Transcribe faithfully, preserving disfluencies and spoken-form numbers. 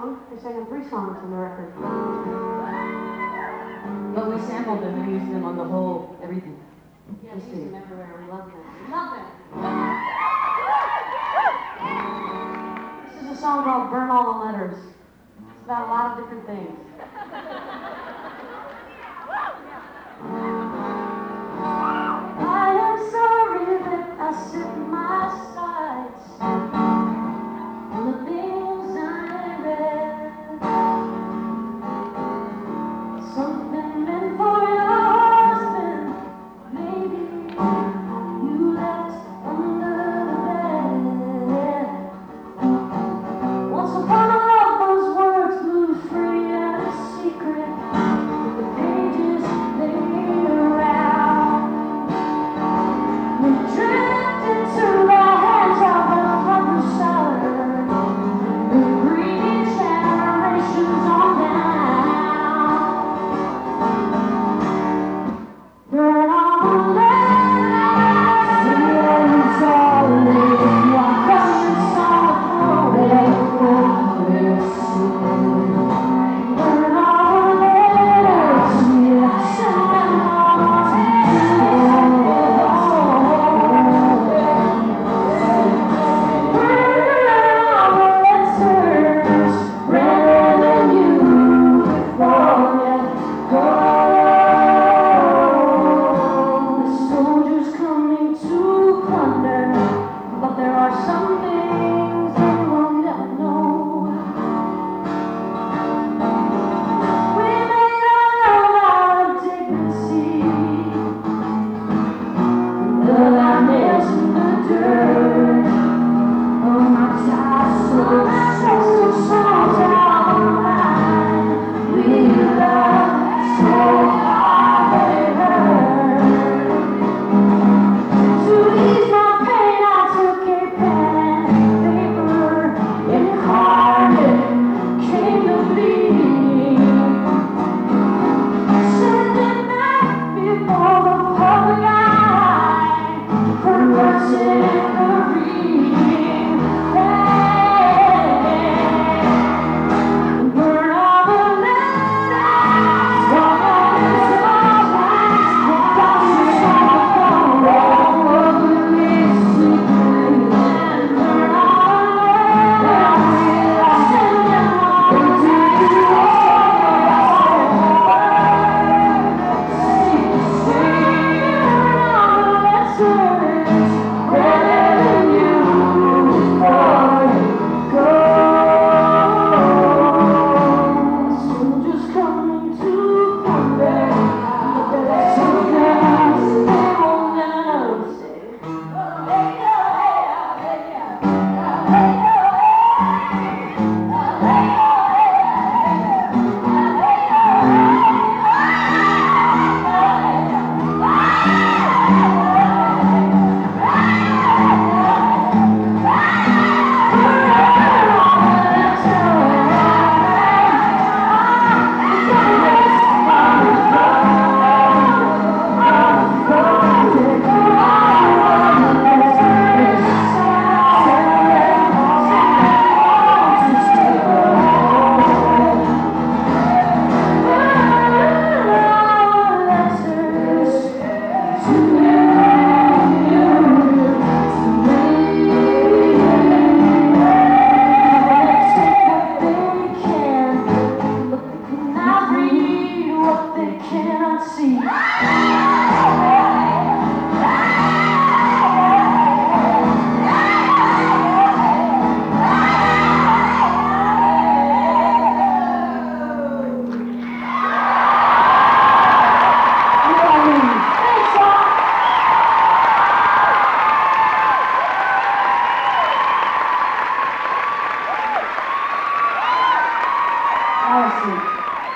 song. They sang three songs on the record. But we sampled them and used them on the whole everything. Yeah, we use them everywhere. We love them. We love them. This is a song called Burn All the Letters. It's about a lot of different things. I am sorry that I set my sights on the things I read. Something meant for your husband, maybe you left under the bed. Once upon a love, those words blew free and a secret. The pages they around. We drift into the hands of the publisher. The greedy generations on down. Burn all the letters, the ends all live. Your guns on the burn all the letters, yeah, send them all to burn all the letters, redder than you before you go. The soldiers coming to plunder, but there are some things they will never know. We made a love out of dignity,